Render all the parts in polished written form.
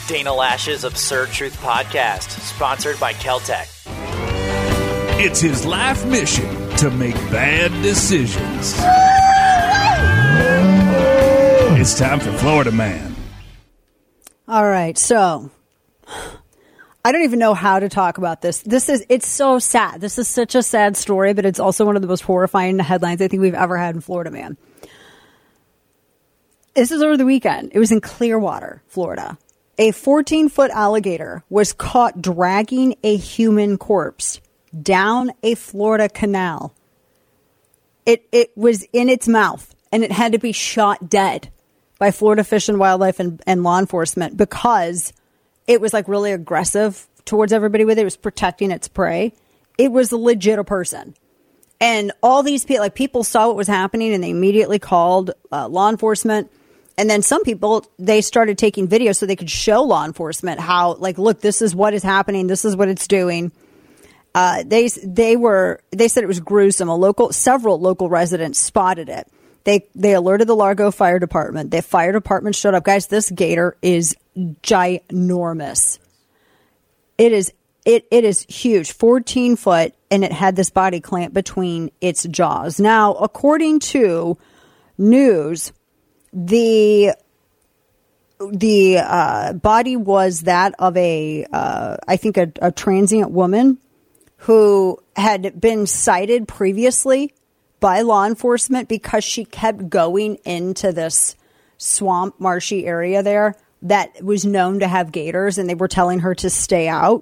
Dana Lash's Absurd Truth Podcast, sponsored by Keltec. It's his life mission to make bad decisions. It's time for Florida Man. All right, so I don't even know how to talk about this. It's so sad. This is such a sad story, but it's also one of the most horrifying headlines I think we've ever had in Florida Man. This is over the weekend. It was in Clearwater, Florida. A 14-foot alligator was caught dragging a human corpse down a Florida canal. It was in its mouth, and it had to be shot dead by Florida Fish and Wildlife and law enforcement because it was like really aggressive towards everybody with it. It was protecting its prey. It was legit a person. And all these people saw what was happening, and they immediately called law enforcement. And then some people, they started taking videos so they could show law enforcement how, like, look, this is what is happening. This is what it's doing. They said it was gruesome. Several local residents spotted it. They alerted the Largo Fire Department. The fire department showed up. Guys, this gator is ginormous. It is huge, 14 foot, and it had this body clamp between its jaws. Now, according to news, the body was that of I think a transient woman who had been cited previously by law enforcement because she kept going into this swamp, marshy area there that was known to have gators, and they were telling her to stay out.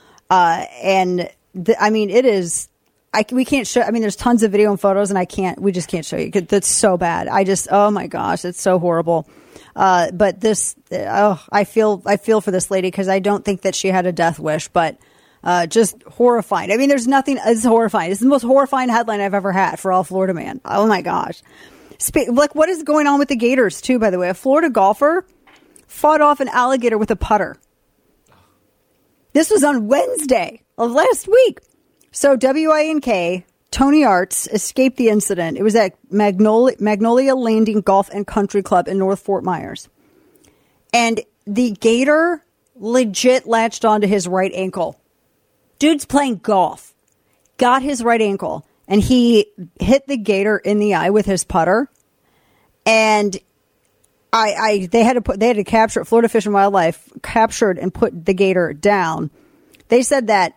It is. We can't show. I mean, there's tons of video and photos, and we just can't show you. That's so bad. Oh my gosh, it's so horrible. But this, I feel for this lady because I don't think that she had a death wish, but just horrifying. I mean, there's nothing. It's horrifying. It's the most horrifying headline I've ever had for all Florida Man. Oh my gosh. What is going on with the gators too? By the way, a Florida golfer fought off an alligator with a putter. This was on Wednesday of last week. So WINK, Tony Arts, escaped the incident. It was at Magnolia Landing Golf and Country Club in North Fort Myers. And the gator legit latched onto his right ankle. Dude's playing golf. Got his right ankle. And he hit the gator in the eye with his putter. And they had to capture it. Florida Fish and Wildlife captured and put the gator down. They said that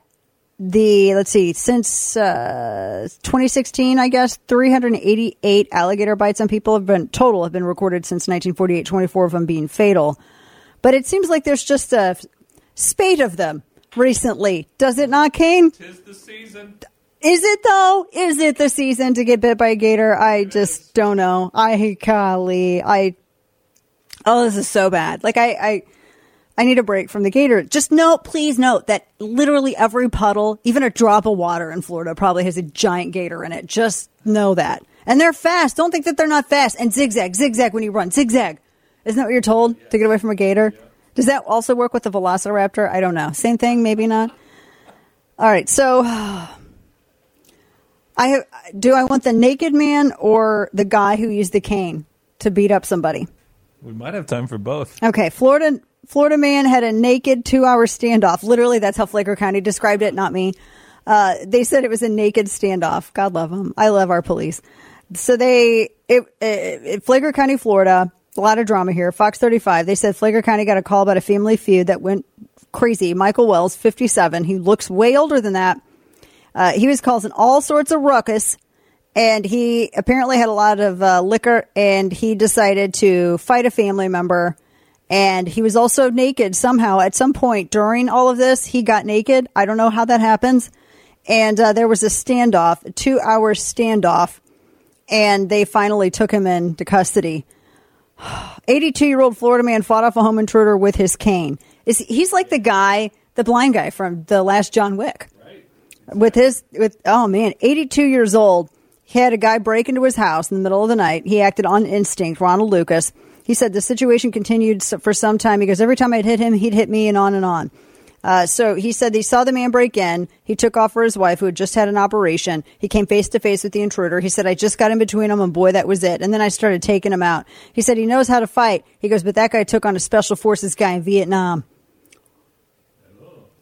since 2016, I guess, 388 alligator bites on people have been recorded since 1948, 24 of them being fatal. But it seems like there's just a spate of them recently. Does it not, Kane? 'Tis the season. Is it, though? Is it the season to get bit by a gator? I just don't know. This is so bad. Like, I need a break from the gator. Please note that literally every puddle, even a drop of water in Florida probably has a giant gator in it. Just know that. And they're fast. Don't think that they're not fast. And zigzag when you run. Zigzag. Isn't that what you're told to get away from a gator? Yeah. Does that also work with the velociraptor? I don't know. Same thing, maybe not. All right. So do I want the naked man or the guy who used the cane to beat up somebody? We might have time for both. Okay. Florida man had a naked 2-hour standoff. Literally, that's how Flaker County described it, not me. They said it was a naked standoff. God love them. I love our police. So Flaker County, Florida, a lot of drama here. Fox 35, they said Flaker County got a call about a family feud that went crazy. Michael Wells, 57. He looks way older than that. He was causing all sorts of ruckus. And he apparently had a lot of liquor, and he decided to fight a family member. And he was also naked somehow. At some point during all of this, he got naked. I don't know how that happens. And there was a 2-hour standoff. And they finally took him into custody. 82-year-old Florida man fought off a home intruder with his cane. He's like the blind guy from the last John Wick. Right. 82 years old. He had a guy break into his house in the middle of the night. He acted on instinct. Ronald Lucas. He said the situation continued for some time because every time I'd hit him, he'd hit me and on and on. So he said he saw the man break in. He took off for his wife, who had just had an operation. He came face to face with the intruder. He said, I just got in between them, and boy, that was it. And then I started taking him out. He said he knows how to fight. He goes, but that guy took on a special forces guy in Vietnam.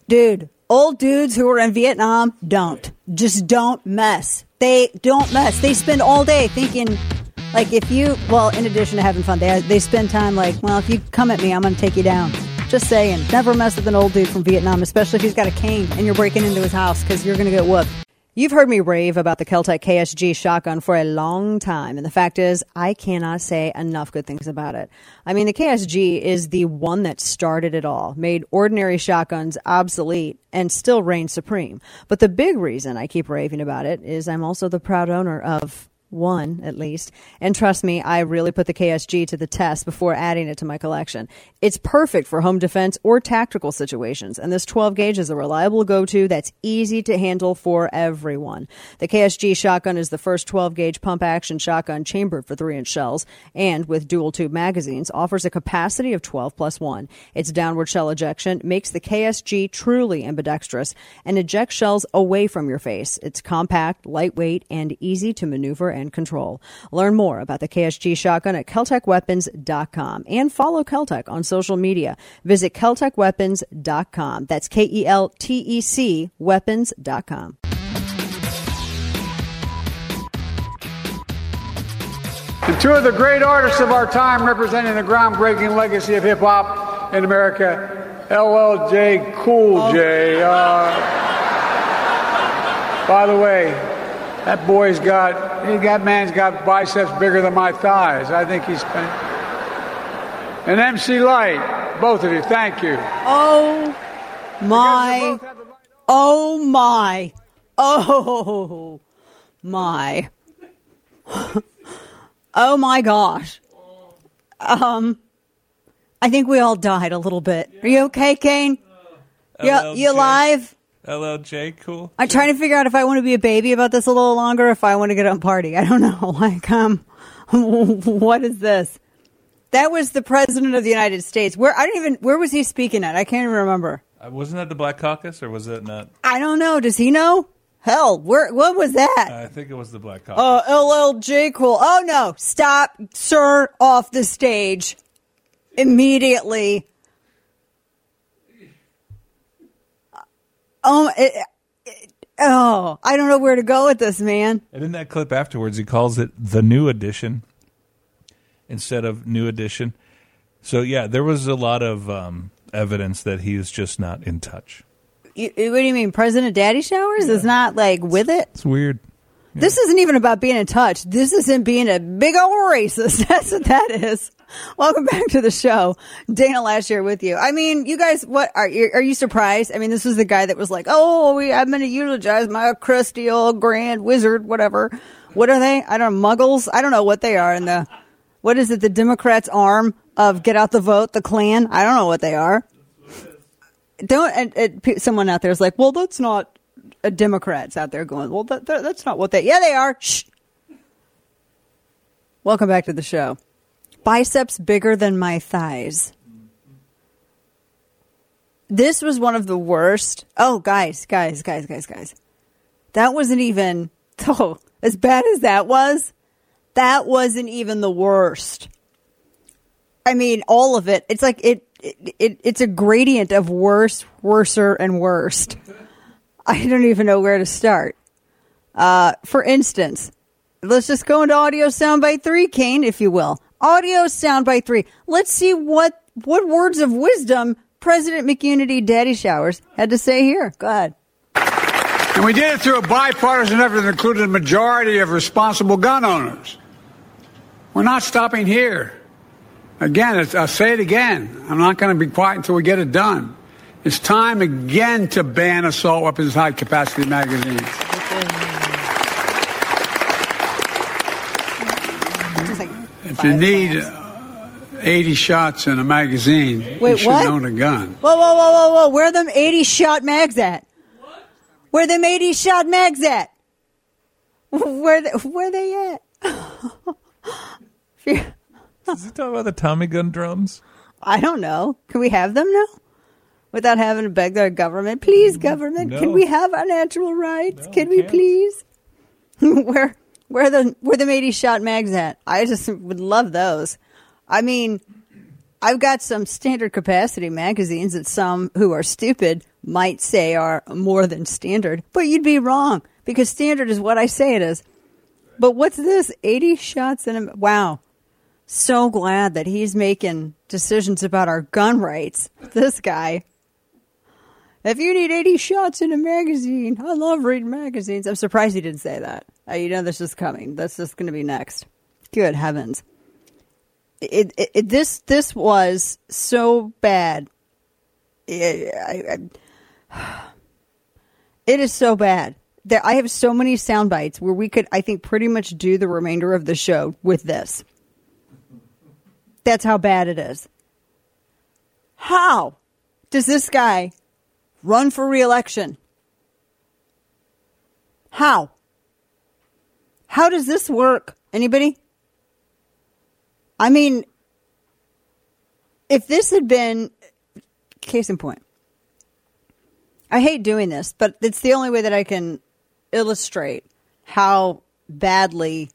Dude, old dudes who are in Vietnam just don't mess. They don't mess. They spend all day thinking, like, if you, well, in addition to having fun, they spend time like, well, if you come at me, I'm going to take you down. Just saying, never mess with an old dude from Vietnam, especially if he's got a cane and you're breaking into his house, because you're going to get whooped. You've heard me rave about the Keltec KSG shotgun for a long time, and the fact is, I cannot say enough good things about it. I mean, the KSG is the one that started it all, made ordinary shotguns obsolete, and still reigns supreme. But the big reason I keep raving about it is I'm also the proud owner of one, at least. And trust me, I really put the KSG to the test before adding it to my collection. It's perfect for home defense or tactical situations, and this 12 gauge is a reliable go-to that's easy to handle for everyone. The KSG shotgun is the first 12 gauge pump action shotgun chambered for 3-inch shells, and with dual tube magazines offers a capacity of 12+1. Its downward shell ejection makes the KSG truly ambidextrous and ejects shells away from your face. It's compact, lightweight, and easy to maneuver and control. Learn more about the KSG shotgun at KeltecWeapons.com and follow Keltec on social media. Visit KeltecWeapons.com. That's KELTEC weapons.com. And two of the great artists of our time representing the groundbreaking legacy of hip-hop in America, LL Cool J. By the way, that boy's man's got biceps bigger than my thighs. I think he's... And MC Light, both of you, thank you. Oh my. Oh my. Oh my. Oh my gosh. I think we all died a little bit. Are you okay, Kane? You alive? LLJ, cool. I'm trying to figure out if I want to be a baby about this a little longer, or if I want to get on party. I don't know. Like, what is this? That was the president of the United States. Where was he speaking at? I can't even remember. Wasn't that the Black Caucus, or was that not? I don't know. Does he know? Hell, what was that? I think it was the Black Caucus. LLJ cool. Oh no! Stop, sir! Off the stage immediately. I don't know where to go with this, man. And in that clip afterwards, he calls it the New Edition instead of New Edition. So, yeah, there was a lot of evidence that he is just not in touch. What do you mean? President Daddy Showers is not, like, with it? It's weird. Yeah. This isn't even about being in touch. This isn't being a big old racist. That's what that is. Welcome back to the show. Dana Lash here with you. I mean, you guys, what are you surprised? I mean, this was the guy that was like, I'm going to eulogize my crusty old grand wizard, whatever. What are they? I don't know, muggles? I don't know what they are. What is it? The Democrats' arm of Get Out the Vote, the Klan? I don't know what they are. Someone out there is like, well, that's not Democrats out there going, well, that's not what yeah, they are. Shh. Welcome back to the show. Biceps bigger than my thighs. This was one of the worst. Oh, guys. That wasn't even, as bad as that wasn't even the worst. I mean, all of it. It's like it's a gradient of worse, worser, and worst. I don't even know where to start. For instance, let's just go into audio soundbite 3, Kane, if you will. Audio soundbite 3. Let's see what words of wisdom President McUnity Daddy Showers had to say here. Go ahead. And we did it through a bipartisan effort that included a majority of responsible gun owners. We're not stopping here. Again, I'll say it again. I'm not going to be quiet until we get it done. It's time again to ban assault weapons high-capacity magazines. If you need 80 shots in a magazine, you should own a gun. Whoa. Where are them 80-shot mags at? What? Where them 80-shot mags at? Where they at? Is he talking about the Tommy gun drums? I don't know. Can we have them now? Without having to beg the government? Please, government, no. Can we have our natural rights? No, can we please? Where them 80-shot mags at? I just would love those. I mean, I've got some standard capacity magazines that some who are stupid might say are more than standard, but you'd be wrong because standard is what I say it is. But what's this? 80 shots in a... Wow. So glad that he's making decisions about our gun rights. This guy. If you need 80 shots in a magazine, I love reading magazines. I'm surprised he didn't say that. You know this is coming. That's just going to be next. Good heavens. This was so bad. It is so bad. I have so many sound bites where we could, I think, pretty much do the remainder of the show with this. That's how bad it is. How does this guy run for re-election? How? How does this work? Anybody? I mean, if this had been, case in point, I hate doing this, but it's the only way that I can illustrate how badly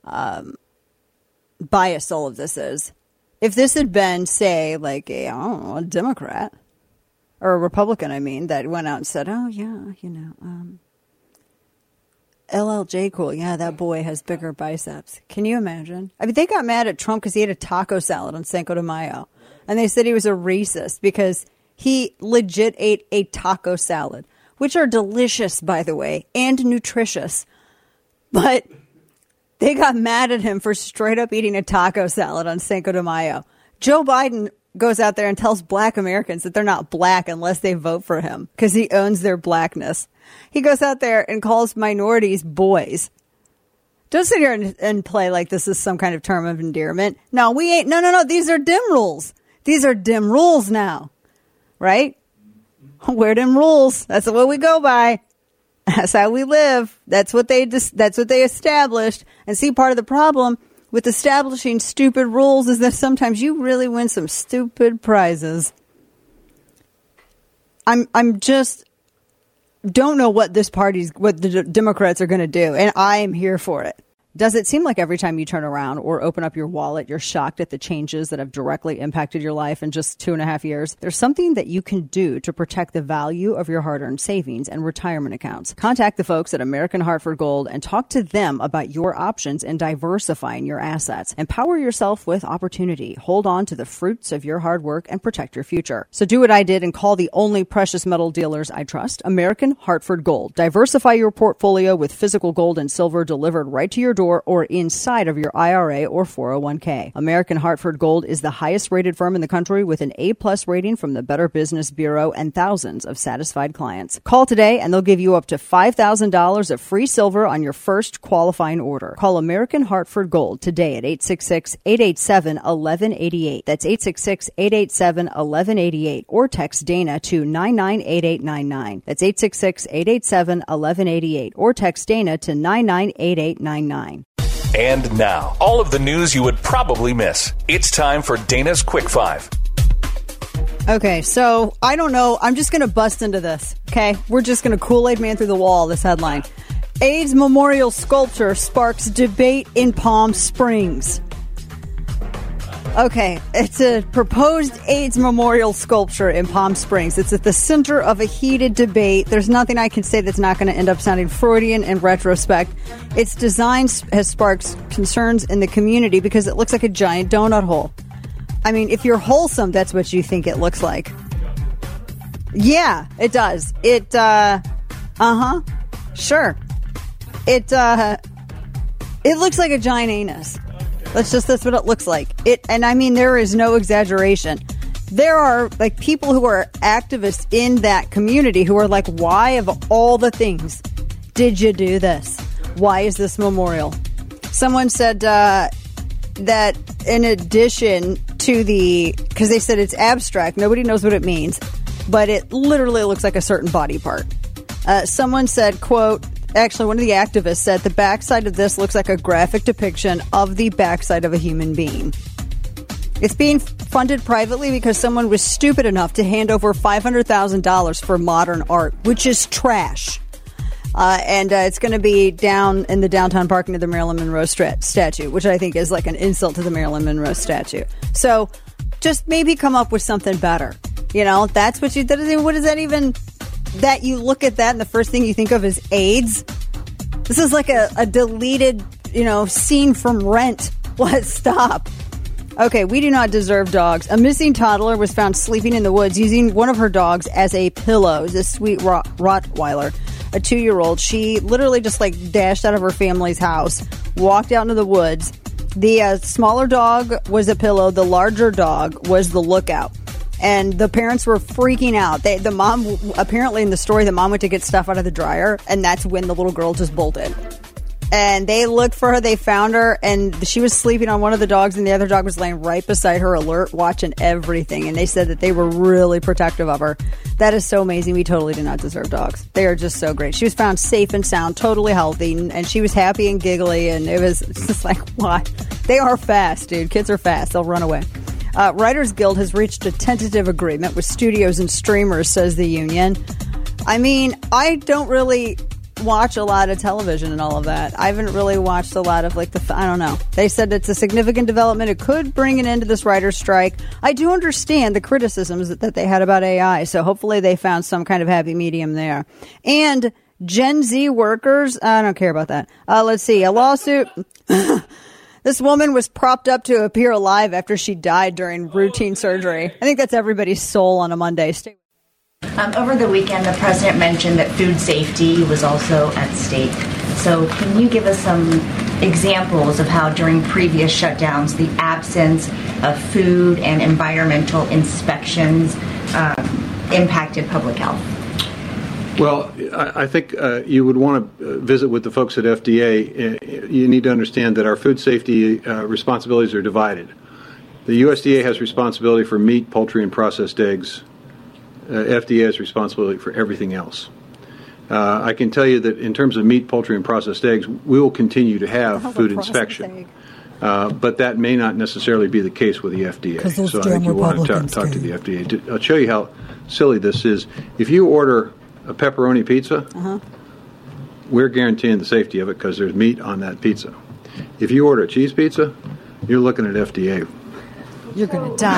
biased all of this is. If this had been, say, like a Democrat or a Republican, I mean, that went out and said, oh, yeah, LLJ Cool. Yeah, that boy has bigger biceps. Can you imagine? I mean, they got mad at Trump because he ate a taco salad on Cinco de Mayo. And they said he was a racist because he legit ate a taco salad, which are delicious, by the way, and nutritious. But they got mad at him for straight up eating a taco salad on Cinco de Mayo. Joe Biden goes out there and tells black Americans that they're not black unless they vote for him because he owns their blackness. He goes out there and calls minorities boys. Don't sit here and play like this is some kind of term of endearment. No, we ain't. No. These are dim rules. These are dim rules now. Right? We're dim rules. That's what we go by. That's how we live. That's what they established. And see, part of the problem with establishing stupid rules is that sometimes you really win some stupid prizes. I'm just don't know what the Democrats are going to do, and I am here for it. Does it seem like every time you turn around or open up your wallet, you're shocked at the changes that have directly impacted your life in just 2.5 years? There's something that you can do to protect the value of your hard-earned savings and retirement accounts. Contact the folks at American Hartford Gold and talk to them about your options in diversifying your assets. Empower yourself with opportunity. Hold on to the fruits of your hard work and protect your future. So do what I did and call the only precious metal dealers I trust, American Hartford Gold. Diversify your portfolio with physical gold and silver delivered right to your door or inside of your IRA or 401k. American Hartford Gold is the highest rated firm in the country with an A+ rating from the Better Business Bureau and thousands of satisfied clients. Call today and they'll give you up to $5,000 of free silver on your first qualifying order. Call American Hartford Gold today at 866-887-1188. That's 866-887-1188 or text Dana to 998899. That's 866-887-1188 or text Dana to 998899. And now, all of the news you would probably miss. It's time for Dana's Quick Five. Okay, so I don't know. I'm just going to bust into this, okay? We're just going to Kool-Aid Man through the wall, this headline. AIDS memorial sculpture sparks debate in Palm Springs. Okay, it's a proposed AIDS memorial sculpture in Palm Springs. It's at the center of a heated debate. There's nothing I can say that's not going to end up sounding Freudian in retrospect. Its design has sparked concerns in the community because it looks like a giant donut hole. I mean, if you're wholesome, that's what you think it looks like. Yeah, it does. Sure. It looks like a giant anus. That's what it looks like. And I mean, there is no exaggeration. There are like people who are activists in that community who are like, why of all the things did you do this? Why is this memorial? Someone said that in addition to because they said it's abstract, nobody knows what it means, but it literally looks like a certain body part. Someone said, quote, actually, one of the activists said the backside of this looks like a graphic depiction of the backside of a human being. It's being funded privately because someone was stupid enough to hand over $500,000 for modern art, which is trash. And it's going to be down in the downtown parking of the Marilyn Monroe statue, which I think is like an insult to the Marilyn Monroe statue. So just maybe come up with something better. You know, that's what what is that even, that you look at that and the first thing you think of is AIDS? This is like a deleted, scene from Rent. Let's stop. Okay, we do not deserve dogs. A missing toddler was found sleeping in the woods using one of her dogs as a pillow. It's a sweet Rottweiler, a 2-year-old. She literally just dashed out of her family's house, walked out into the woods. The smaller dog was a pillow. The larger dog was the lookout. And the parents were freaking out. The mom, apparently in the story, the mom went to get stuff out of the dryer, and that's when the little girl just bolted. And they looked for her, they found her, and she was sleeping on one of the dogs, and the other dog was laying right beside her, alert, watching everything. And they said that they were really protective of her. That is so amazing. We totally do not deserve dogs. They are just so great. She was found safe and sound, totally healthy, and she was happy and giggly, and it was just like, what? They are fast, dude. Kids are fast. They'll run away. Writers Guild has reached a tentative agreement with studios and streamers, says the union. I mean, I don't really watch a lot of television and all of that. I haven't really watched a lot of I don't know. They said it's a significant development. It could bring an end to this writer's strike. I do understand the criticisms that they had about AI, so hopefully they found some kind of happy medium there. And Gen Z workers, I don't care about that. Let's see, a lawsuit. This woman was propped up to appear alive after she died during routine surgery. I think that's everybody's soul on a Monday. Over the weekend, the president mentioned that food safety was also at stake. So can you give us some examples of how during previous shutdowns, the absence of food and environmental inspections impacted public health? Well, I think you would want to visit with the folks at FDA. You need to understand that our food safety responsibilities are divided. The USDA has responsibility for meat, poultry, and processed eggs. FDA has responsibility for everything else. I can tell you that in terms of meat, poultry, and processed eggs, we will continue to have food inspection. But that may not necessarily be the case with the FDA. So I think you want to talk to the FDA. I'll show you how silly this is. If you order a pepperoni pizza, we're guaranteeing the safety of it because there's meat on that pizza. If you order a cheese pizza, you're looking at FDA. You're going to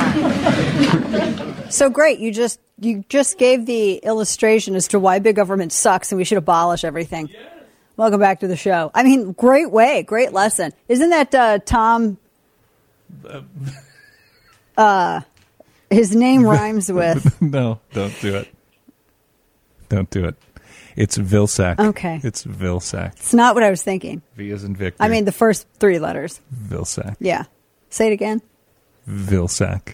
die. So great. You just gave the illustration as to why big government sucks and we should abolish everything. Yes. Welcome back to the show. I mean, great way. Great lesson. Isn't that Tom? His name rhymes with. No, don't do it. Don't do it. It's Vilsack. Okay. It's Vilsack. It's not what I was thinking. V as in Victor. I mean, the first 3 letters. Vilsack. Yeah. Say it again. Vilsack.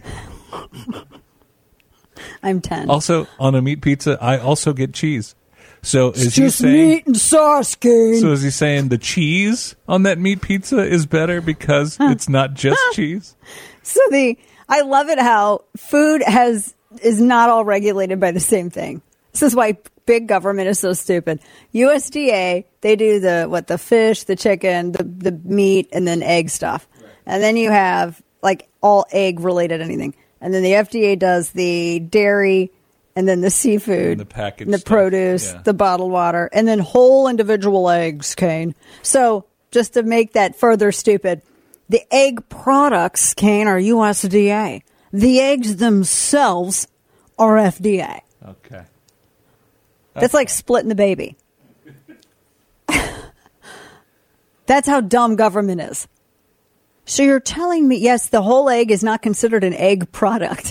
I'm 10. Also, on a meat pizza, I also get cheese. So it's just meat and sauce, Kane. So is he saying the cheese on that meat pizza is better because it's not just cheese? So I love it how food is not all regulated by the same thing. This is why big government is so stupid. USDA, they do the fish, the chicken, the meat, and then egg stuff. Right. And then you have all egg related anything. And then the FDA does the dairy and then the seafood, and the packaged the stuff. produce, the bottled water, and then whole individual eggs, Kane. So just to make that further stupid, the egg products, Kane, are USDA. The eggs themselves are FDA. Okay. That's like splitting the baby. That's how dumb government is. So you're telling me, yes, the whole egg is not considered an egg product.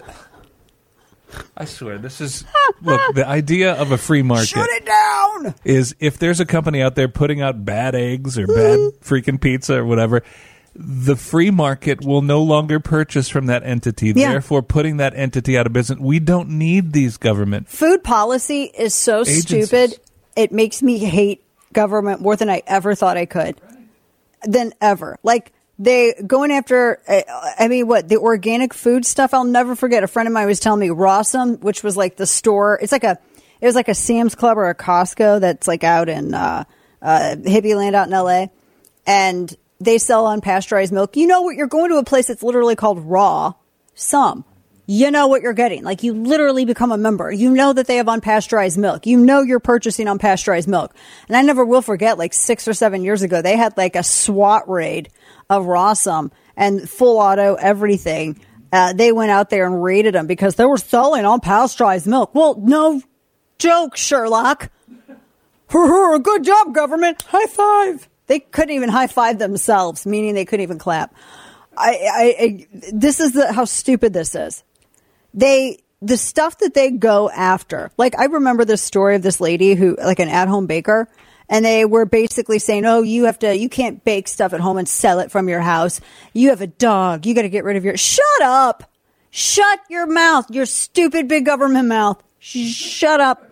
I swear, this is... Look, the idea of a free market... Shut it down! ...is if there's a company out there putting out bad eggs or bad freaking pizza or whatever, the free market will no longer purchase from that entity, therefore putting that entity out of business. We don't need these government... Food policy is so agencies. Stupid, it makes me hate government more than I ever thought I could. Than ever. They going after, the organic food stuff. I'll never forget. A friend of mine was telling me Rossum, which was the store. It was like a Sam's Club or a Costco that's out in hippie land out in LA, and they sell unpasteurized milk. You know what? You're going to a place that's literally called Raw. You know what you're getting. You literally become a member. You know that they have unpasteurized milk. You know you're purchasing unpasteurized milk. And I never will forget, 6 or 7 years ago, they had a SWAT raid of Rossum and full auto everything. They went out there and raided them because they were selling unpasteurized milk. Well, no joke, Sherlock. Good job, government. High five. They couldn't even high five themselves, meaning they couldn't even clap. This is how stupid this is. The stuff that they go after, like I remember this story of this lady who, like an at-home baker, and they were basically saying, oh, you can't bake stuff at home and sell it from your house. You have a dog. You got to get rid of shut up. Shut your mouth. Your stupid big government mouth. Shut up.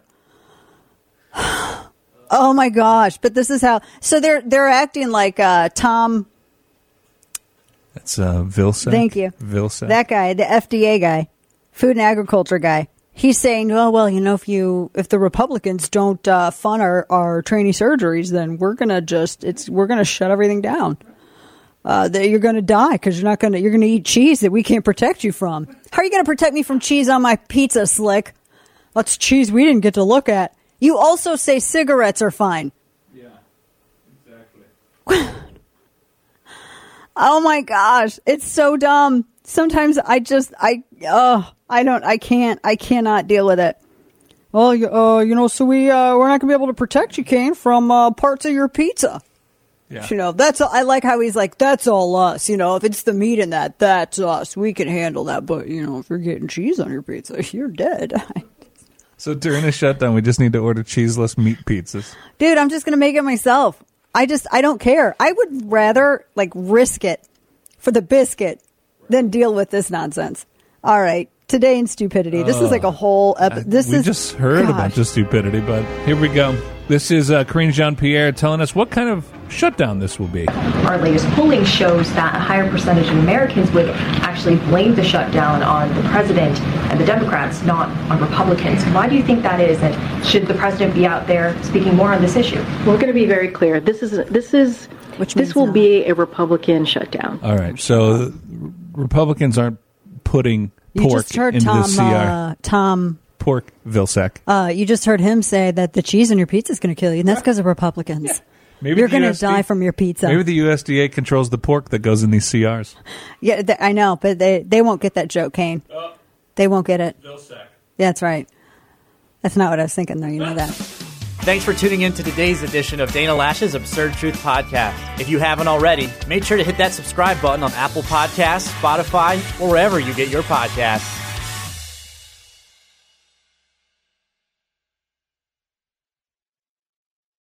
Oh my gosh. But this is how, so they're acting like, Tom. That's, Vilsack. Thank you. Vilsack. That guy, the FDA guy, Food and Agriculture guy. He's saying, well, if the Republicans don't fund our trainee surgeries, then we're gonna shut everything down. You're gonna die because you're gonna eat cheese that we can't protect you from. How are you gonna protect me from cheese on my pizza, Slick? That's cheese we didn't get to look at. You also say cigarettes are fine. Yeah, exactly. Oh my gosh, it's so dumb. Sometimes I cannot deal with it. Well, so we're not gonna be able to protect you, Kane, from parts of your pizza. Yeah. That's I like how he's like, that's all us. If it's the meat in that's us. We can handle that. But if you're getting cheese on your pizza, you're dead. So during a shutdown, we just need to order cheeseless meat pizzas. Dude, I'm just gonna make it myself. I don't care. I would rather risk it for the biscuit than deal with this nonsense. All right. Today in stupidity. This is like a whole episode. We just heard a bunch of stupidity, but here we go. This is Karine Jean-Pierre telling us what kind of shutdown this will be. Our latest polling shows that a higher percentage of Americans would actually blame the shutdown on the president and the Democrats, not on Republicans. Why do you think that is? And should the president be out there speaking more on this issue? We're going to be very clear. This will be a Republican shutdown. All right. So Republicans aren't putting pork into the CR. Pork Vilsack. You just heard him say that the cheese on your pizza is going to kill you, and that's because of Republicans. Yeah. Maybe you're going to die from your pizza. Maybe the USDA controls the pork that goes in these CRs. Yeah, I know, but they won't get that joke, Kane. They won't get it. Vilsack. Yeah, that's right. That's not what I was thinking, though. You know that. Thanks for tuning in to today's edition of Dana Lash's Absurd Truth Podcast. If you haven't already, make sure to hit that subscribe button on Apple Podcasts, Spotify, or wherever you get your podcasts.